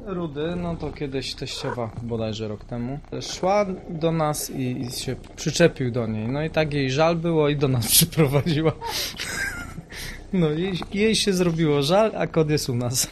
Rudy, no to kiedyś teściowa, bodajże rok temu, szła do nas i się przyczepił do niej. No i tak jej żal było i do nas przyprowadziła. No jej się zrobiło żal, a kot jest u nas.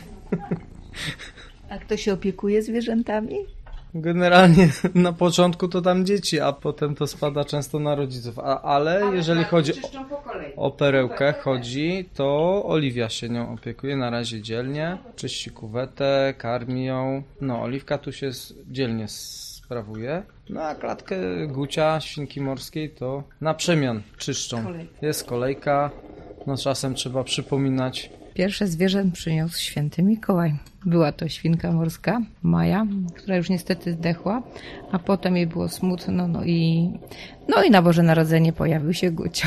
A kto się opiekuje zwierzętami? Generalnie na początku to tam dzieci, a potem to spada często na rodziców. Ale jeżeli chodzi o perełkę, to Oliwia się nią opiekuje na razie dzielnie. Czyści kuwetę, karmi ją. No, Oliwka tu się dzielnie sprawuje. No a klatkę Gucia, świnki morskiej, to na przemian czyszczą. Jest kolejka, no czasem trzeba przypominać. Pierwsze zwierzę przyniósł święty Mikołaj. Była to świnka morska, Maja, która już niestety zdechła, a potem jej było smutno, no i na Boże Narodzenie pojawił się Gucio.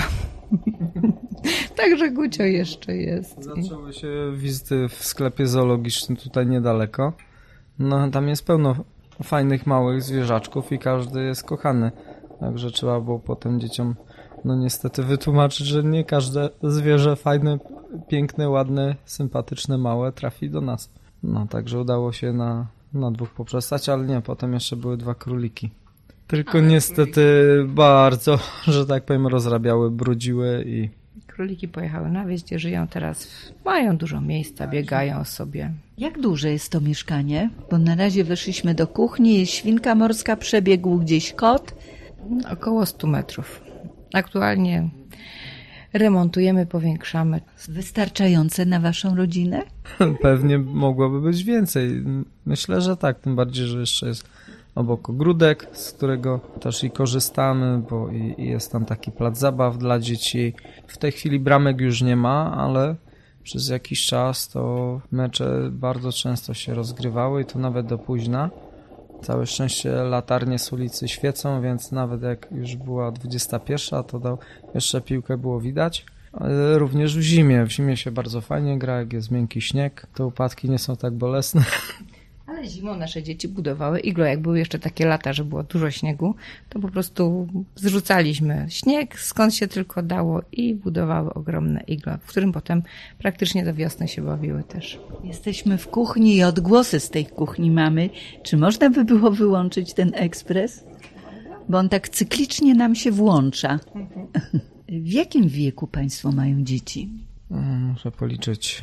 Także Gucio jeszcze jest. Zaczęły się wizyty w sklepie zoologicznym tutaj niedaleko. No tam jest pełno fajnych, małych zwierzaczków i każdy jest kochany. Także trzeba było potem dzieciom niestety wytłumaczyć, że nie każde zwierzę fajne, piękne, ładne, sympatyczne, małe trafi do nas. No także udało się na dwóch poprzestać, ale nie, potem jeszcze były 2 króliki. Tylko niestety bardzo, że tak powiem, rozrabiały, brudziły i... Króliki pojechały na wieś, gdzie żyją teraz, mają dużo miejsca, biegają sobie. Jak duże jest to mieszkanie? Bo na razie weszliśmy do kuchni, jest świnka morska, przebiegł gdzieś kot. Około 100 metrów. Aktualnie remontujemy, powiększamy. Wystarczające na waszą rodzinę? Pewnie mogłoby być więcej. Myślę, że tak, tym bardziej, że jeszcze jest obok ogródek, z którego też i korzystamy, bo i jest tam taki plac zabaw dla dzieci. W tej chwili bramek już nie ma, ale przez jakiś czas to mecze bardzo często się rozgrywały i to nawet do późna. Całe szczęście latarnie z ulicy świecą, więc nawet jak już była 21, to jeszcze piłkę było widać. Ale również w zimie. W zimie się bardzo fajnie gra, jak jest miękki śnieg, to upadki nie są tak bolesne. Ale zimą nasze dzieci budowały iglo. Jak były jeszcze takie lata, że było dużo śniegu, to po prostu zrzucaliśmy śnieg, skąd się tylko dało i budowały ogromne iglo, w którym potem praktycznie do wiosny się bawiły też. Jesteśmy w kuchni i odgłosy z tej kuchni mamy. Czy można by było wyłączyć ten ekspres? Bo on tak cyklicznie nam się włącza. W jakim wieku państwo mają dzieci? Muszę policzyć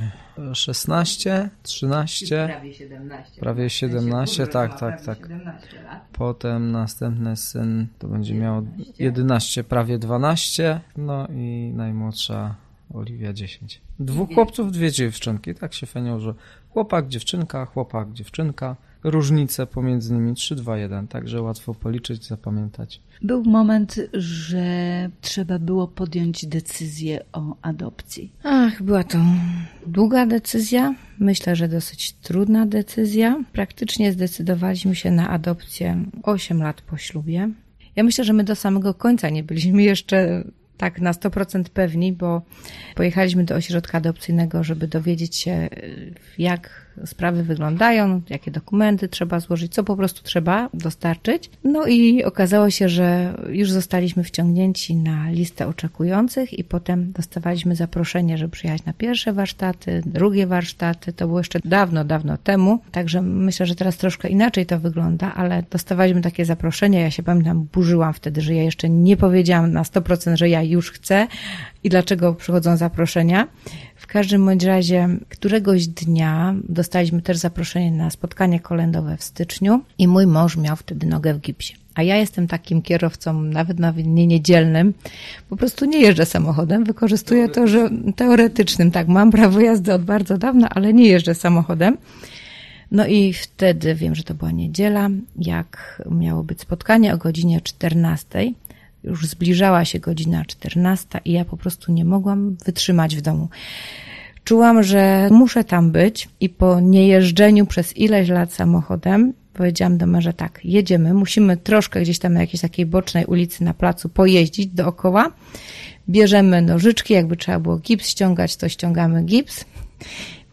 16, 13, prawie 17, tak. 17 lat. Potem następny syn to będzie miał 11, prawie 12, no i najmłodsza Oliwia 10. 2 chłopców, 2 dziewczynki, tak się fajnie, że chłopak, dziewczynka. Różnice pomiędzy nimi 3, 2, 1, także łatwo policzyć, zapamiętać. Był moment, że trzeba było podjąć decyzję o adopcji. Była to długa decyzja, myślę, że dosyć trudna decyzja. Praktycznie zdecydowaliśmy się na adopcję 8 lat po ślubie. Ja myślę, że my do samego końca nie byliśmy jeszcze tak na 100% pewni, bo pojechaliśmy do ośrodka adopcyjnego, żeby dowiedzieć się, jak sprawy wyglądają, jakie dokumenty trzeba złożyć, co po prostu trzeba dostarczyć. No i okazało się, że już zostaliśmy wciągnięci na listę oczekujących i potem dostawaliśmy zaproszenie, żeby przyjechać na pierwsze warsztaty, drugie warsztaty. To było jeszcze dawno, dawno temu, także myślę, że teraz troszkę inaczej to wygląda, ale dostawaliśmy takie zaproszenia. Ja się pamiętam, burzyłam wtedy, że ja jeszcze nie powiedziałam na 100%, że ja już chcę i dlaczego przychodzą zaproszenia. W każdym bądź razie któregoś dnia dostaliśmy też zaproszenie na spotkanie kolędowe w styczniu i mój mąż miał wtedy nogę w gipsie. A ja jestem takim kierowcą nawet nie niedzielnym. Po prostu nie jeżdżę samochodem, wykorzystuję to, że teoretycznym, tak, mam prawo jazdy od bardzo dawna, ale nie jeżdżę samochodem. No i wtedy, wiem, że to była niedziela, jak miało być spotkanie o godzinie 14:00. Już zbliżała się godzina 14 i ja po prostu nie mogłam wytrzymać w domu. Czułam, że muszę tam być i po niejeżdżeniu przez ileś lat samochodem powiedziałam do męża tak, jedziemy, musimy troszkę gdzieś tam na jakiejś takiej bocznej ulicy na placu pojeździć dookoła. Bierzemy nożyczki, jakby trzeba było gips ściągać, to ściągamy gips. W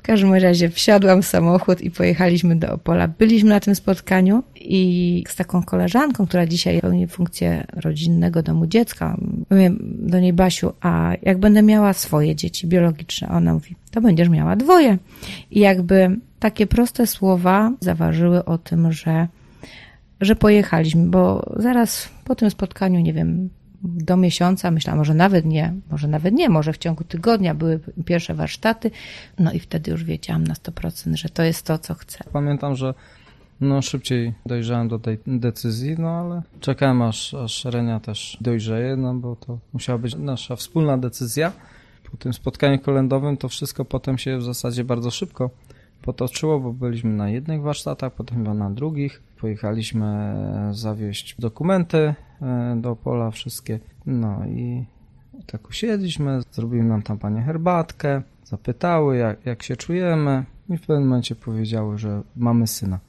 każdym razie wsiadłam w samochód i pojechaliśmy do Opola. Byliśmy na tym spotkaniu i z taką koleżanką, która dzisiaj pełni funkcję rodzinnego domu dziecka, mówię do niej: Basiu, a jak będę miała swoje dzieci biologiczne? Ona mówi: to będziesz miała 2. I jakby takie proste słowa zaważyły o tym, że pojechaliśmy, bo zaraz po tym spotkaniu, nie wiem, do miesiąca, myślałam, może w ciągu tygodnia były pierwsze warsztaty, no i wtedy już wiedziałam na 100%, że to jest to, co chcę. Pamiętam, że szybciej dojrzałem do tej decyzji, ale czekałem aż Renia też dojrzeje, bo to musiała być nasza wspólna decyzja. Po tym spotkaniu kolędowym to wszystko potem się w zasadzie bardzo szybko potoczyło, bo byliśmy na jednych warsztatach, potem chyba na drugich. Pojechaliśmy zawieźć dokumenty do Opola wszystkie. No i tak usiedliśmy, zrobiły nam tam panie herbatkę, zapytały jak się czujemy i w pewnym momencie powiedziały, że mamy syna.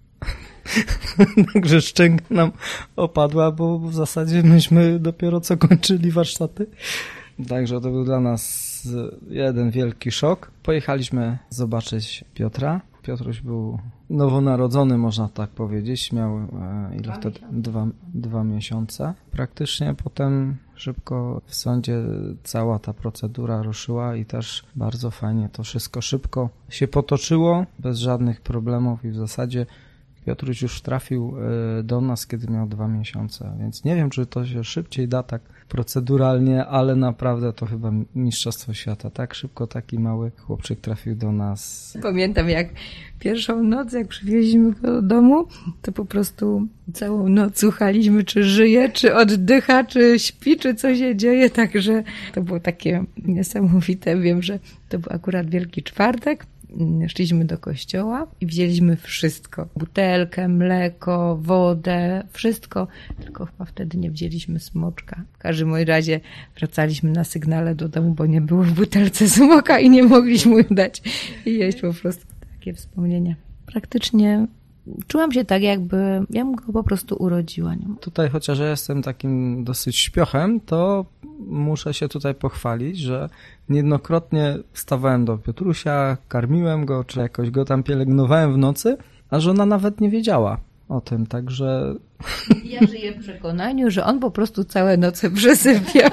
Także szczęka nam opadła, bo w zasadzie myśmy dopiero co kończyli warsztaty. Także to był dla nas jeden wielki szok. Pojechaliśmy zobaczyć Piotra. Piotruś był nowonarodzony, można tak powiedzieć. Miał ile wtedy? 2 miesiące. Praktycznie potem szybko w sądzie cała ta procedura ruszyła i też bardzo fajnie to wszystko szybko się potoczyło, bez żadnych problemów i w zasadzie Piotruś już trafił do nas, kiedy miał 2 miesiące, więc nie wiem, czy to się szybciej da tak proceduralnie, ale naprawdę to chyba mistrzostwo świata. Tak szybko taki mały chłopczyk trafił do nas. Pamiętam, jak pierwszą noc, jak przywieźliśmy go do domu, to po prostu całą noc słuchaliśmy, czy żyje, czy oddycha, czy śpi, czy co się dzieje, także to było takie niesamowite. Wiem, że to był akurat Wielki Czwartek. Szliśmy do kościoła i wzięliśmy wszystko. Butelkę, mleko, wodę, wszystko. Tylko chyba wtedy nie wzięliśmy smoczka. W każdym razie wracaliśmy na sygnale do domu, bo nie było w butelce smoka i nie mogliśmy mu dać i jeść po prostu. Takie wspomnienia. Praktycznie czułam się tak, jakby ja mu go po prostu urodziła. Nie? Tutaj, chociaż ja jestem takim dosyć śpiochem, to muszę się tutaj pochwalić, że niejednokrotnie wstawałem do Piotrusia, karmiłem go, czy jakoś go tam pielęgnowałem w nocy, a żona nawet nie wiedziała o tym, także... Ja żyję w przekonaniu, że on po prostu całe noce przesypiał.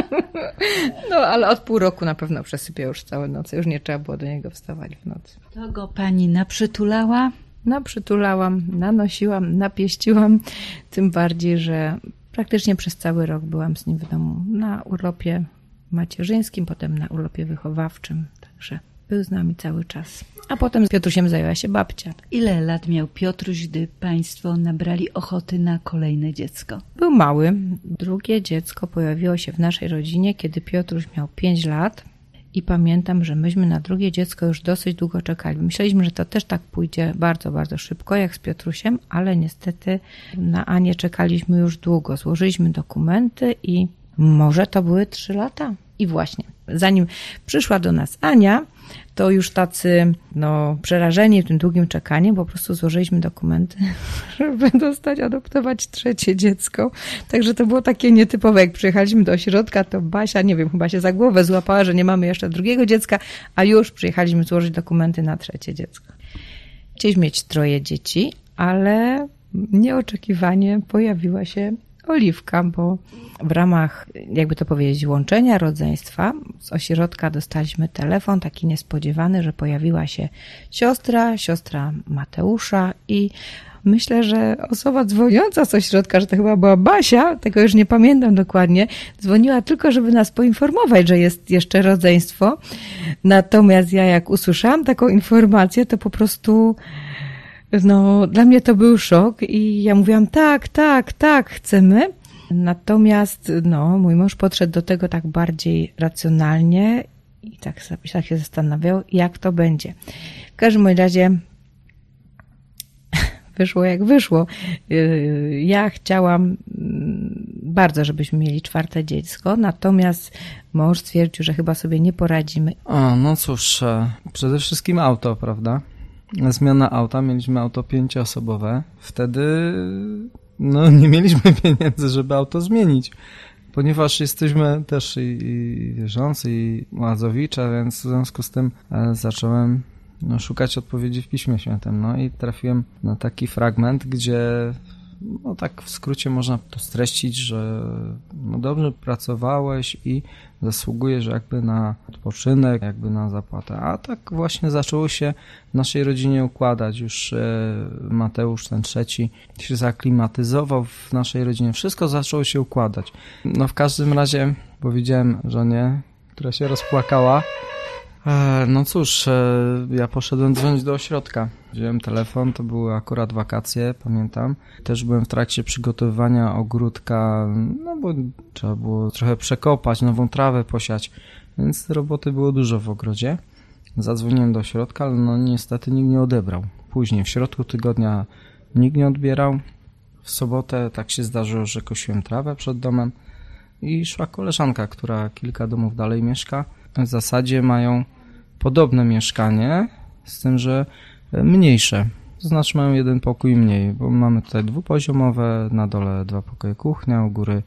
No, ale od pół roku na pewno przesypiał już całe noce, już nie trzeba było do niego wstawać w nocy. To go pani naprzytulała? Naprzytulałam, nanosiłam, napieściłam, tym bardziej, że praktycznie przez cały rok byłam z nim w domu na urlopie macierzyńskim, potem na urlopie wychowawczym, także był z nami cały czas. A potem z Piotrusiem zajęła się babcia. Ile lat miał Piotruś, gdy państwo nabrali ochoty na kolejne dziecko? Był mały. Drugie dziecko pojawiło się w naszej rodzinie, kiedy Piotruś miał 5 lat. I pamiętam, że myśmy na drugie dziecko już dosyć długo czekali. Myśleliśmy, że to też tak pójdzie bardzo, bardzo szybko, jak z Piotrusiem, ale niestety na Anię czekaliśmy już długo. Złożyliśmy dokumenty i może to były 3 lata. I właśnie, zanim przyszła do nas Ania, to już tacy przerażeni tym długim czekaniem, po prostu złożyliśmy dokumenty, żeby adoptować 3 dziecko. Także to było takie nietypowe. Jak przyjechaliśmy do ośrodka, to Basia, nie wiem, chyba się za głowę złapała, że nie mamy jeszcze drugiego dziecka, a już przyjechaliśmy złożyć dokumenty na 3 dziecko. Chcieliśmy mieć 3 dzieci, ale nieoczekiwanie pojawiła się Oliwka, bo w ramach, jakby to powiedzieć, łączenia rodzeństwa z ośrodka dostaliśmy telefon taki niespodziewany, że pojawiła się siostra Mateusza i myślę, że osoba dzwoniąca z ośrodka, że to chyba była Basia, tego już nie pamiętam dokładnie, dzwoniła tylko, żeby nas poinformować, że jest jeszcze rodzeństwo. Natomiast ja jak usłyszałam taką informację, to po prostu... dla mnie to był szok i ja mówiłam tak, chcemy. Natomiast mój mąż podszedł do tego tak bardziej racjonalnie i tak się zastanawiał, jak to będzie. W każdym razie wyszło jak wyszło. Ja chciałam bardzo, żebyśmy mieli 4 dziecko, natomiast mąż stwierdził, że chyba sobie nie poradzimy. No cóż, przede wszystkim auto, prawda? Zmiana auta, mieliśmy auto 5-osobowe. Wtedy nie mieliśmy pieniędzy, żeby auto zmienić, ponieważ jesteśmy też i wierzący, i łazowicze, więc w związku z tym zacząłem szukać odpowiedzi w Piśmie Świętym. No i trafiłem na taki fragment, gdzie no tak w skrócie można to streścić, że no dobrze pracowałeś i zasługujesz jakby na odpoczynek, jakby na zapłatę. A tak właśnie zaczęło się w naszej rodzinie układać. Już Mateusz ten trzeci się zaklimatyzował w naszej rodzinie. Wszystko zaczęło się układać. No w każdym razie powiedziałem żonie, która się rozpłakała, no cóż, ja poszedłem dzwonić do ośrodka. Wziąłem telefon, to były akurat wakacje, pamiętam. Też byłem w trakcie przygotowywania ogródka, no bo trzeba było trochę przekopać, nową trawę posiać, więc roboty było dużo w ogrodzie. Zadzwoniłem do ośrodka, ale no niestety nikt nie odebrał. Później, w środku tygodnia nikt nie odbierał. W sobotę tak się zdarzyło, że kosiłem trawę przed domem i szła koleżanka, która kilka domów dalej mieszka. W zasadzie mają podobne mieszkanie, z tym, że mniejsze. To znaczy mają jeden pokój mniej, bo mamy tutaj dwupoziomowe, na dole 2 pokoje kuchnia, u góry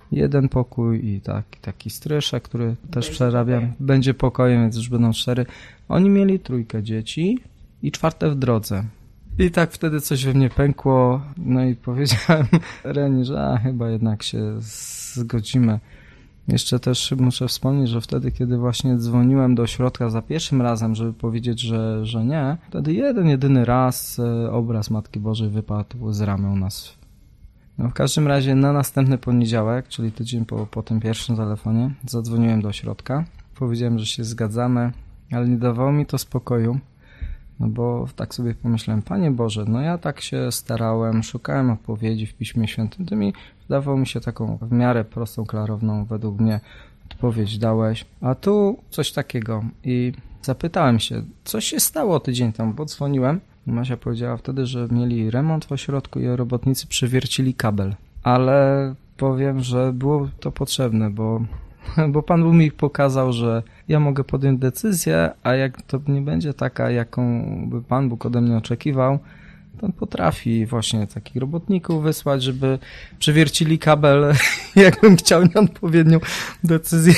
1 pokój i taki stryszek, który też przerabiam. Będzie pokojem, więc już będą 4. Oni mieli 3 dzieci i 4 w drodze. I tak wtedy coś we mnie pękło, no i powiedziałem Reni, że chyba jednak się zgodzimy. Jeszcze też muszę wspomnieć, że wtedy, kiedy właśnie dzwoniłem do ośrodka za pierwszym razem, żeby powiedzieć, że nie, wtedy jedyny raz obraz Matki Bożej wypadł z ramy u nas. No w każdym razie na następny poniedziałek, czyli tydzień po tym pierwszym telefonie, zadzwoniłem do ośrodka. Powiedziałem, że się zgadzamy, ale nie dawało mi to spokoju. No bo tak sobie pomyślałem, Panie Boże, no ja tak się starałem, szukałem odpowiedzi w Piśmie Świętym, Ty mi wydawało mi się taką w miarę prostą, klarowną według mnie odpowiedź dałeś, a tu coś takiego i zapytałem się, co się stało tydzień temu, bo dzwoniłem. Masia powiedziała wtedy, że mieli remont w ośrodku i robotnicy przywiercili kabel, ale powiem, że było to potrzebne, bo Pan Bóg mi pokazał, że ja mogę podjąć decyzję, a jak to nie będzie taka, jaką by Pan Bóg ode mnie oczekiwał, to on potrafi właśnie takich robotników wysłać, żeby przewiercili kabel, jakbym chciał nieodpowiednią decyzję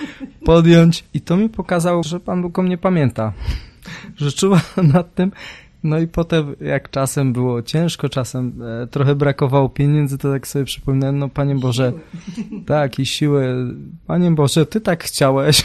podjąć. I to mi pokazało, że Pan Bóg o mnie pamięta, że czuwa nad tym. No i potem, jak czasem było ciężko, czasem trochę brakowało pieniędzy, to tak sobie przypominałem, no Panie Boże, tak, i siły, Panie Boże, Ty tak chciałeś,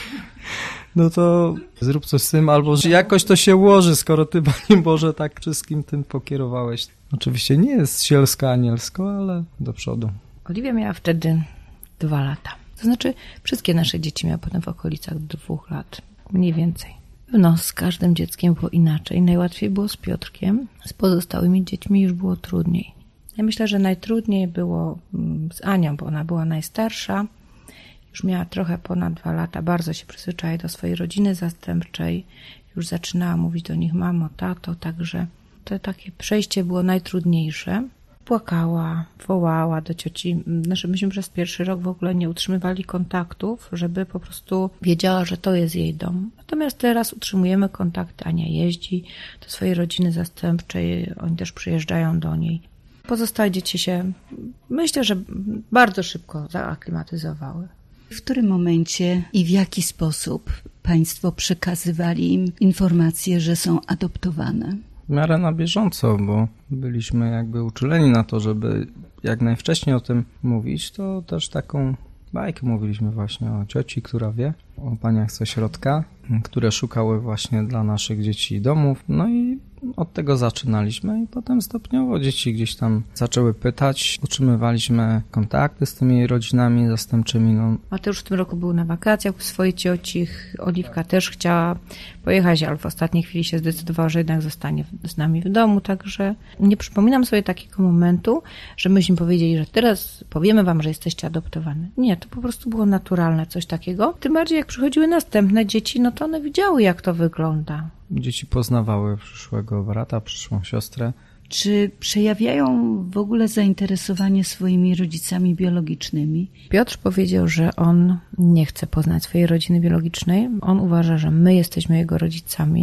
no to zrób coś z tym, albo że jakoś to się ułoży, skoro Ty, Panie Boże, tak wszystkim tym pokierowałeś. Oczywiście nie jest sielsko anielsko, ale do przodu. Oliwia miała wtedy 2 lata. To znaczy, wszystkie nasze dzieci miały potem w okolicach 2 lat, mniej więcej. No, z każdym dzieckiem było inaczej. Najłatwiej było z Piotrkiem. Z pozostałymi dziećmi już było trudniej. Ja myślę, że najtrudniej było z Anią, bo ona była najstarsza. Już miała trochę ponad 2 lata. Bardzo się przyzwyczaiła do swojej rodziny zastępczej. Już zaczynała mówić do nich mamo, tato. Także to takie przejście było najtrudniejsze. Płakała, wołała do cioci. Znaczy myśmy przez pierwszy rok w ogóle nie utrzymywali kontaktów, żeby po prostu wiedziała, że to jest jej dom. Natomiast teraz utrzymujemy kontakty. Ania jeździ do swojej rodziny zastępczej, oni też przyjeżdżają do niej. Pozostałe dzieci się, myślę, że bardzo szybko zaaklimatyzowały. W którym momencie i w jaki sposób Państwo przekazywali im informacje, że są adoptowane? W miarę na bieżąco, bo byliśmy jakby uczuleni na to, żeby jak najwcześniej o tym mówić, to też taką bajkę mówiliśmy właśnie o cioci, która wie, o paniach z ośrodka, które szukały właśnie dla naszych dzieci domów. No i od tego zaczynaliśmy i potem stopniowo dzieci gdzieś tam zaczęły pytać. Utrzymywaliśmy kontakty z tymi rodzinami zastępczymi. No. Mateusz w tym roku był na wakacjach u swojej cioci. Oliwka też chciała pojechać, ale w ostatniej chwili się zdecydowała, że jednak zostanie z nami w domu. Także nie przypominam sobie takiego momentu, że myśmy powiedzieli, że teraz powiemy wam, że jesteście adoptowane. Nie, to po prostu było naturalne coś takiego. Tym bardziej jak przychodziły następne dzieci, no to one widziały, jak to wygląda. Dzieci poznawały przyszłego brata, przyszłą siostrę. Czy przejawiają w ogóle zainteresowanie swoimi rodzicami biologicznymi? Piotr powiedział, że on nie chce poznać swojej rodziny biologicznej. On uważa, że my jesteśmy jego rodzicami.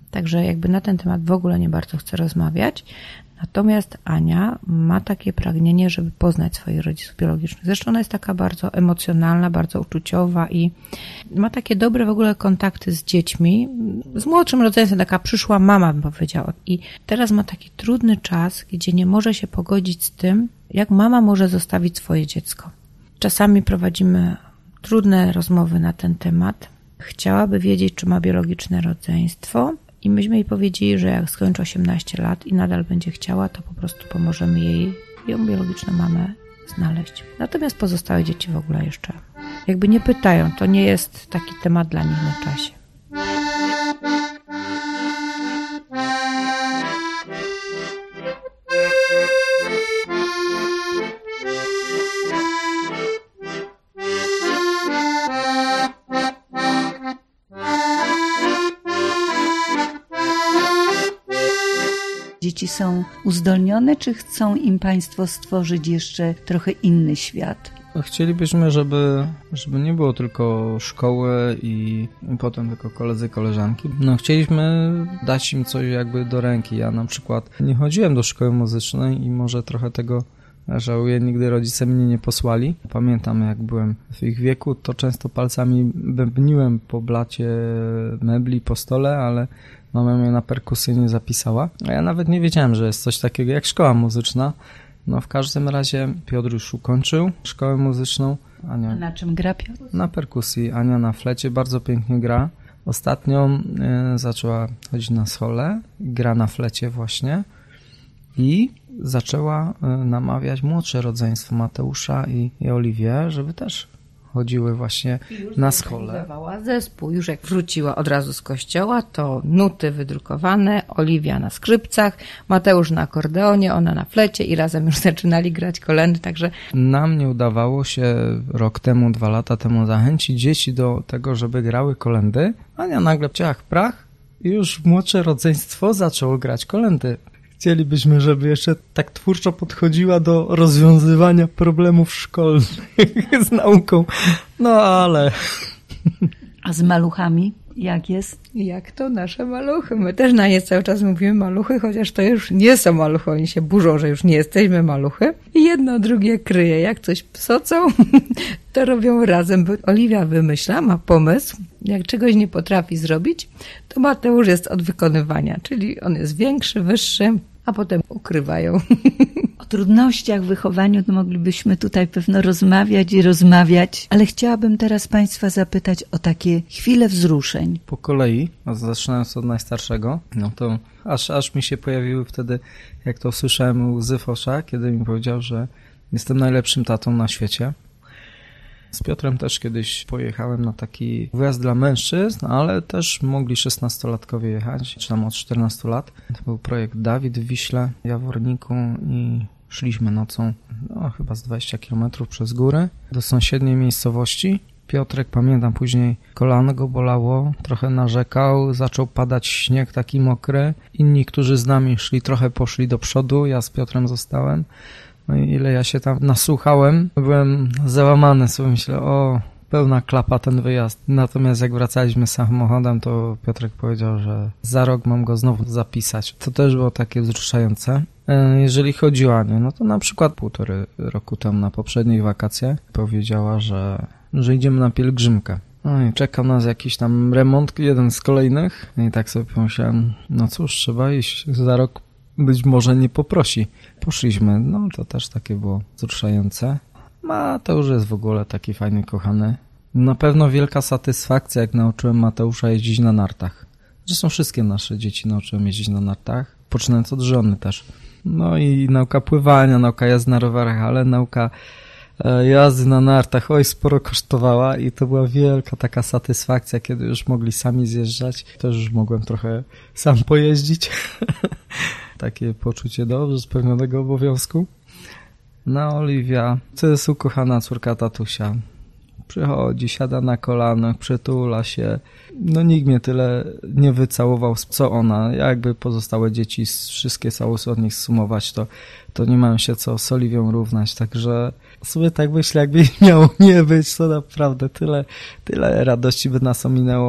Także jakby na ten temat w ogóle nie bardzo chcę rozmawiać. Natomiast Ania ma takie pragnienie, żeby poznać swoich rodziców biologicznych. Zresztą ona jest taka bardzo emocjonalna, bardzo uczuciowa i ma takie dobre w ogóle kontakty z dziećmi. Z młodszym rodzeństwem, taka przyszła mama, bym powiedziała. I teraz ma taki trudny czas, gdzie nie może się pogodzić z tym, jak mama może zostawić swoje dziecko. Czasami prowadzimy trudne rozmowy na ten temat. Chciałaby wiedzieć, czy ma biologiczne rodzeństwo i myśmy jej powiedzieli, że jak skończy 18 lat i nadal będzie chciała, to po prostu pomożemy jej ją biologiczną mamę znaleźć. Natomiast pozostałe dzieci w ogóle jeszcze jakby nie pytają. To nie jest taki temat dla nich na czasie. Dzieci są uzdolnione, czy chcą im Państwo stworzyć jeszcze trochę inny świat? Chcielibyśmy, żeby nie było tylko szkoły i potem tylko koledzy, koleżanki. Chcieliśmy dać im coś jakby do ręki. Ja na przykład nie chodziłem do szkoły muzycznej i może trochę tego żałuję, nigdy rodzice mnie nie posłali. Pamiętam, jak byłem w ich wieku, to często palcami bębniłem po blacie mebli, po stole, ale mama mnie na perkusję nie zapisała. A ja nawet nie wiedziałem, że jest coś takiego jak szkoła muzyczna. W każdym razie Piotr już ukończył szkołę muzyczną. Ania A na czym gra Piotr? Na perkusji, Ania na flecie, bardzo pięknie gra. Ostatnio zaczęła chodzić na solę, gra na flecie właśnie i zaczęła namawiać młodsze rodzeństwo Mateusza i Oliwię, żeby też chodziły właśnie na scholę. Organizowała zespół. Już jak wróciła od razu z kościoła, to nuty wydrukowane, Oliwia na skrzypcach, Mateusz na akordeonie, ona na flecie i razem już zaczynali grać kolędy, także... Nam nie udawało się rok temu, 2 lata temu zachęcić dzieci do tego, żeby grały kolędy. Ania nagle ciach prach i już młodsze rodzeństwo zaczęło grać kolędy. Chcielibyśmy, żeby jeszcze tak twórczo podchodziła do rozwiązywania problemów szkolnych z nauką. Ale... A z maluchami jak jest? Jak to nasze maluchy? My też na nie cały czas mówimy maluchy, chociaż to już nie są maluchy. Oni się burzą, że już nie jesteśmy maluchy. I jedno drugie kryje. Jak coś psocą, to robią razem. Bo Oliwia wymyśla, ma pomysł. Jak czegoś nie potrafi zrobić, to Mateusz jest od wykonywania. Czyli on jest większy, wyższy, a potem ukrywają. O trudnościach w wychowaniu to moglibyśmy tutaj pewno rozmawiać, ale chciałabym teraz Państwa zapytać o takie chwile wzruszeń. Po kolei, zaczynając od najstarszego, to aż mi się pojawiły wtedy, jak to słyszałem, łzy w oczach, kiedy mi powiedział, że jestem najlepszym tatą na świecie. Z Piotrem też kiedyś pojechałem na taki wyjazd dla mężczyzn, ale też mogli 16-latkowie jechać, czy tam od 14 lat. To był projekt Dawid w Wiśle, Jaworniku i szliśmy nocą, chyba z 20 km przez góry do sąsiedniej miejscowości. Piotrek, pamiętam później, kolano go bolało, trochę narzekał, zaczął padać śnieg taki mokry. Inni, którzy z nami szli, trochę poszli do przodu, ja z Piotrem zostałem. I ile ja się tam nasłuchałem, byłem załamany, sobie myślę, pełna klapa ten wyjazd. Natomiast jak wracaliśmy samochodem, to Piotrek powiedział, że za rok mam go znowu zapisać. To też było takie wzruszające. Jeżeli chodzi o Anię, to na przykład 1,5 roku temu na poprzednich wakacjach powiedziała, że idziemy na pielgrzymkę. I czekał nas jakiś tam remont, jeden z kolejnych. I tak sobie pomyślałem, cóż, trzeba iść, za rok być może nie poprosi. Poszliśmy, to też takie było wzruszające. Mateusz jest w ogóle taki fajny, kochany. Na pewno wielka satysfakcja, jak nauczyłem Mateusza jeździć na nartach. Zresztą wszystkie nasze dzieci nauczyłem jeździć na nartach, poczynając od żony też. I nauka pływania, nauka jazdy na rowerach, ale nauka jazdy na nartach, sporo kosztowała i to była wielka taka satysfakcja, kiedy już mogli sami zjeżdżać. Też już mogłem trochę sam pojeździć. Takie poczucie dobrze spełnionego obowiązku. Oliwia, to jest ukochana córka tatusia. Przychodzi, siada na kolanach, przytula się. Nikt mnie tyle nie wycałował, co ona. Jakby pozostałe dzieci, wszystkie całusy od nich sumować, to nie mają się co z Oliwią równać. Także sobie tak myślę, jakby miało nie być, to naprawdę tyle radości by nas ominęło.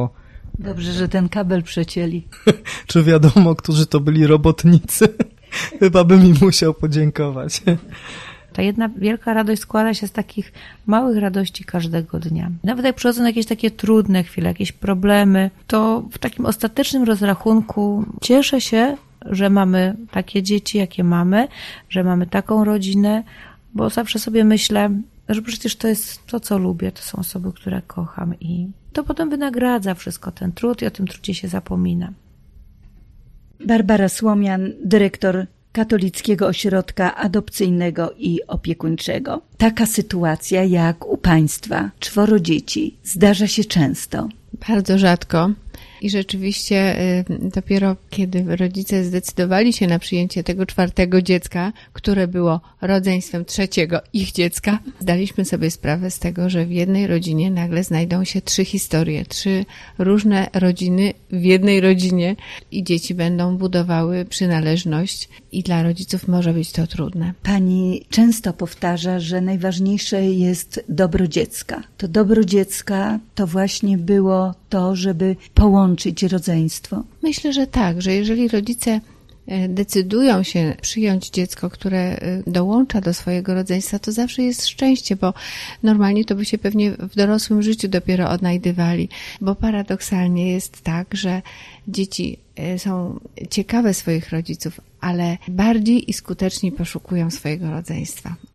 Dobrze, że ten kabel przecięli. Czy wiadomo, którzy to byli robotnicy? Chyba bym im musiał podziękować. Ta jedna wielka radość składa się z takich małych radości każdego dnia. Nawet jak przychodzą jakieś takie trudne chwile, jakieś problemy, to w takim ostatecznym rozrachunku cieszę się, że mamy takie dzieci, jakie mamy, że mamy taką rodzinę, bo zawsze sobie myślę, że przecież to jest to, co lubię, to są osoby, które kocham i to potem wynagradza wszystko ten trud i o tym trudzie się zapomina. Barbara Słomian, dyrektor Katolickiego Ośrodka Adopcyjnego i Opiekuńczego. Taka sytuacja jak u Państwa, 4 dzieci, zdarza się często. Bardzo rzadko. I rzeczywiście dopiero kiedy rodzice zdecydowali się na przyjęcie tego 4. dziecka, które było rodzeństwem 3. ich dziecka, zdaliśmy sobie sprawę z tego, że w jednej rodzinie nagle znajdą się 3 historie, 3 różne rodziny w jednej rodzinie i dzieci będą budowały przynależność i dla rodziców może być to trudne. Pani często powtarza, że najważniejsze jest dobro dziecka. To dobro dziecka to właśnie było to, żeby połączyć rodzeństwo. Myślę, że tak, że jeżeli rodzice decydują się przyjąć dziecko, które dołącza do swojego rodzeństwa, to zawsze jest szczęście, bo normalnie to by się pewnie w dorosłym życiu dopiero odnajdywali, bo paradoksalnie jest tak, że dzieci są ciekawe swoich rodziców, ale bardziej i skuteczniej poszukują swojego rodzeństwa.